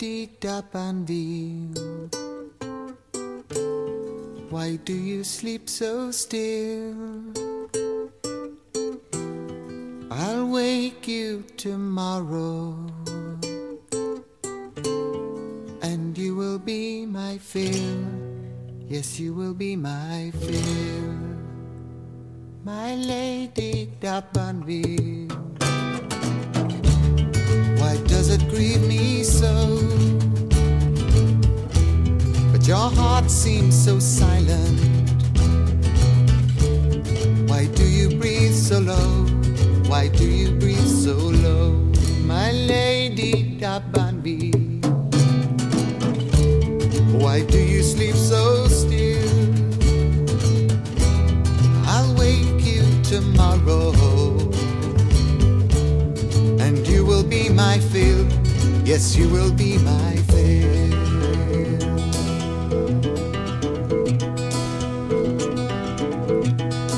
Lady D'Abanville, why do you sleep so still? I'll wake you tomorrow, and you will be my fill. Yes, you will be my fill, my Lady D'Abanville. Why does it grieve me so? But your heart seems so silent. Why do you breathe so low? Why do you breathe so low, my Lady D'Abanville? Why do you sleep so still? I'll wake you tomorrow, and you will be my fill. Yes, you will be my fill.